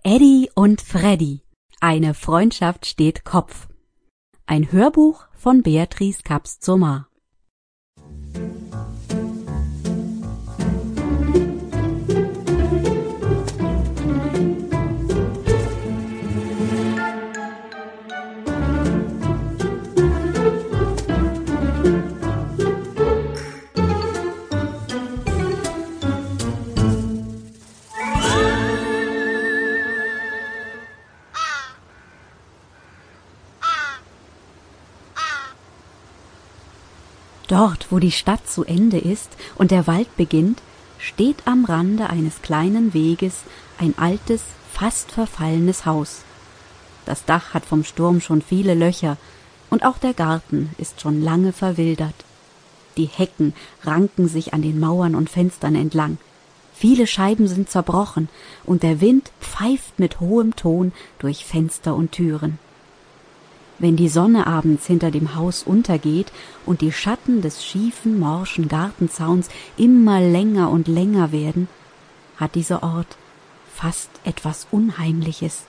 Eddie und Freddy. Eine Freundschaft steht Kopf. Ein Hörbuch von Beatrice Kaps-Zomar. Dort, wo die Stadt zu Ende ist und der Wald beginnt, steht am Rande eines kleinen Weges ein altes, fast verfallenes Haus. Das Dach hat vom Sturm schon viele Löcher und auch der Garten ist schon lange verwildert. Die Hecken ranken sich an den Mauern und Fenstern entlang. Viele Scheiben sind zerbrochen und der Wind pfeift mit hohem Ton durch Fenster und Türen. Wenn die Sonne abends hinter dem Haus untergeht und die Schatten des schiefen, morschen Gartenzauns immer länger und länger werden, hat dieser Ort fast etwas Unheimliches.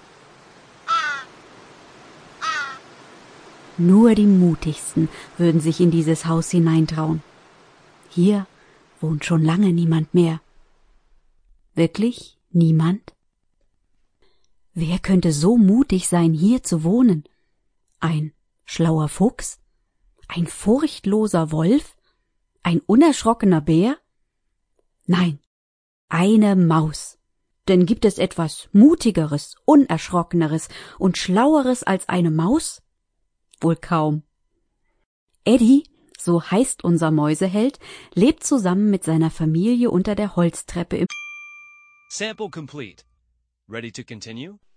Nur die Mutigsten würden sich in dieses Haus hineintrauen. Hier wohnt schon lange niemand mehr. Wirklich niemand? Wer könnte so mutig sein, hier zu wohnen? Ein schlauer Fuchs? Ein furchtloser Wolf? Ein unerschrockener Bär? Nein, eine Maus. Denn gibt es etwas Mutigeres, Unerschrockeneres und Schlaueres als eine Maus? Wohl kaum. Eddie, so heißt unser Mäuseheld, lebt zusammen mit seiner Familie unter der Holztreppe im Sample complete. Ready to continue?